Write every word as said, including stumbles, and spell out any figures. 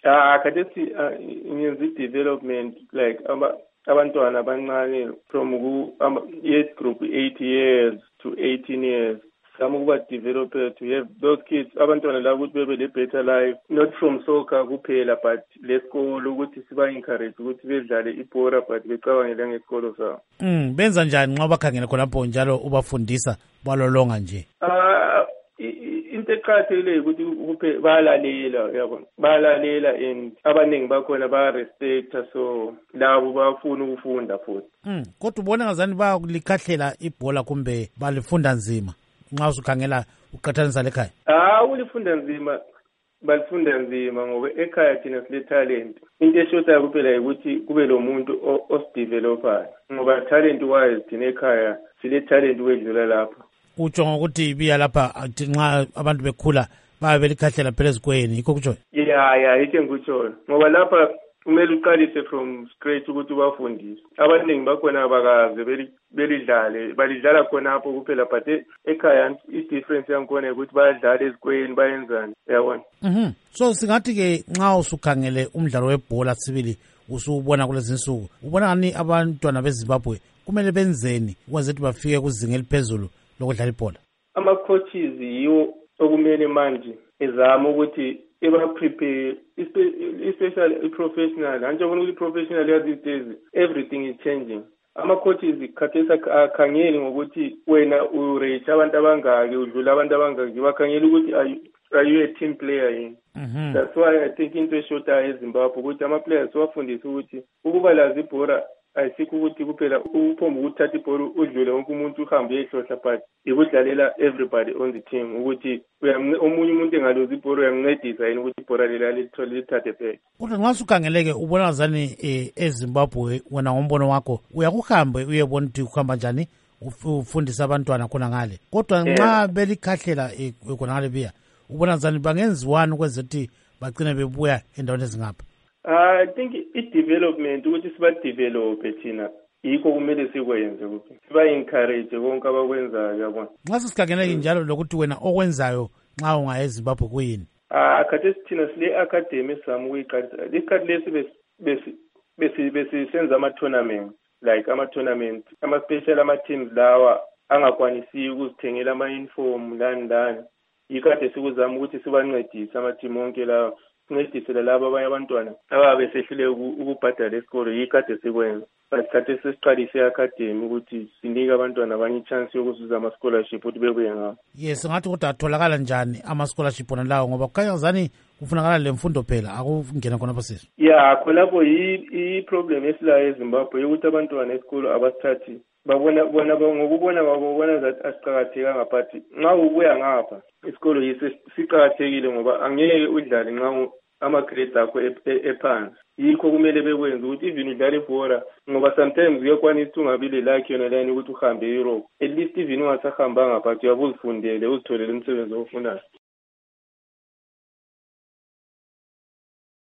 Ah, khathethi ngenza i-development like aba abantwana abancane from ku age group eight years to eighteen years. Some ukuba developer to have those kids abantwana la ukuthi bebe le better life, not from soccer kuphela but lesikolo ukuthi siba encourage ukuthi bedlale ibhola but becabangela ngesikolo sabo. Mm benza njani nxa bakhangela khonapho njalo ubafundisa balolonga nje? Ah into eqakathekile ukuthi kuphe bayalalela yabona, bayalalela and abaningi bakhona baya-respecta, so labo bafuna ukufunda futhi. Mm kodwa ubona ngazani bayakulikhahlela ibhola kumbe balifunda nzima nxa usukhangela uqathanisa lekhaya? Ah ulifunda nzima, balifunda nzima ngoba ekhaya thina sile talent. Into eshotayo kuphela ukuthi kube lo muntu osidevelopayo ngoba talent wise thina ekhaya sile talent wedlula lapha. Utsho ngokuthi ibiya lapha nxa abantu bekhula babe belikhahlela phela ezikweni, yikho kutsho? Ya ya yikho ngikutsho ngoba lapha kumele uqalise from scratch ukuthi ubafundise. Abaningi bakhona abakaze belidlale, balidlala khonapho kuphela but ekhaya i-difference yankhona ukuthi bayadlala ezikweni bayenzani, yabona. Mhm. So singathi ke nxa usukhangele umdlalo webhola sibili usubona kulezi nsuku, ubona ngani abantwana beZimbabwe kumele benzeni ukwenza ukuthi bafike kuzinga eliphezulu lokudlala ibhola? Ama-coaches yiwo okumele manje ezama ukuthi eba-prepare, especially i-professional. Anjengona ukuthi i-professional ya these days, everything is changing. Ama-coaches khathesi akhangeli ngokuthi wena u-rate abantu abangaki, udlula abantu abangaki, bakhangela ukuthi are you a team player yini? Mhm. That's why I think into eshotayo eZimbabwe ukuthi ama-players wafundisa ukuthi ukuba lazi ibhola ayisikho ukuthi kuphela uphomba ukuthatha ibhola udlule wonke umuntu uhambe uyehlohla but ikudlalela everybody on the team ukuthi omunye umuntu engaluzi ibhola uyamncedisa yini ukuthi ibhola lela lithole lithathe back. Kodwa nxa usukhangele-ke ubona ngazani eZimbabwe wena ngombono wakho uyakuhambe uyebona ukuthi kuhamba njani ufundisa abantwana khona ngale, kodwa nxa belikhahlela khona ngale biya ubona ngazani bangenziwani ukwenza ukuthi bagcine bebuya endaweni ezingapha? I think i-development ukuthi siba-develophe thina yikho kumele sikwenze ukuthi siba-encourage konke abakwenzayo, yabona. Nxa sesikhangele njalo lokuthi wena okwenzayo nxa ungaya eZimbabwe kuyini? Ah khathesi thina sile academy esizama ukuyiqalisa. Isikhathi lesi besisenza ama-tournament, like ama-tournament, ama-special ama-teams lawa angakwanisiyi ukuzithengela ama-uniform lani lani. Yikade sikuzama ukuthi sibancedise ama-team onke lawa, sincedisele labo abanye abantwana ababe sehlule ukubhadala esikolo. Yikade sikwenza but kade sesiqalise i-academy ukuthi sinike abantwana abanye i-chance yokuzuza ama-scholarship ukuthi bebuye ngawo. Yes, ngathi kodwa atholakala njani ama-scholarship wona lawo ngoba kukhanya ngazani kufunakala le mfundo phela akungena khonapho sisi? Ya khonapho i-problem esilayo eZimbabwe yokuthi abantwana esikolo abasithathi babona bona ngokubona babona that asiqakathekanga but nxa ubuya ngapha isikolo yiso siqakathekile ngoba angeke udlale nxa ama-grades akho ephansi. Yikho kumele bekwenza ukuthi even udlale ibhola ngoba sometimes uyakwanisa ukuthi ungabile lakhe yona lani ukuthi uhambe e-Europe, at least even ungasahambanga but uyabe uzifundele uzitholele umsebenzi ofunayo.